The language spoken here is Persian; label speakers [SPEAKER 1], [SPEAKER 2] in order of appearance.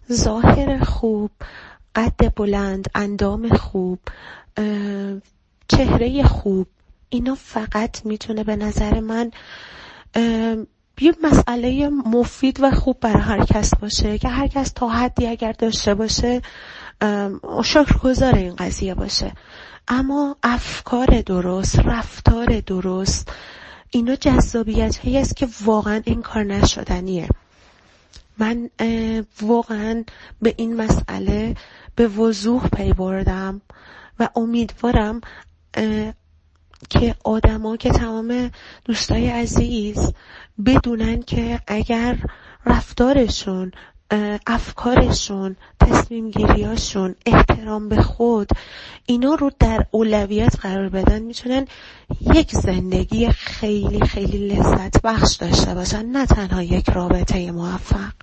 [SPEAKER 1] ظاهر خوب، قد بلند، اندام خوب، چهره خوب، اینا فقط میتونه به نظر من یه مسئله مفید و خوب برای هر کس باشه که هر کس تا حدی اگر داشته باشه شکرگزار این قضیه باشه. اما افکار درست، رفتار درست، اینا جذابیت هایی است که واقعا انکار نشدنیه. من واقعا به این مسئله به وضوح پی بردم و امیدوارم که آدما، که تمام دوستای عزیز بدونن که اگر رفتارشون، افکارشون، تصمیم گیریاشون، احترام به خود، اینا رو در اولویت قرار بدن، میتونن یک زندگی خیلی خیلی لذت بخش داشته باشن، نه تنها یک رابطه موفق.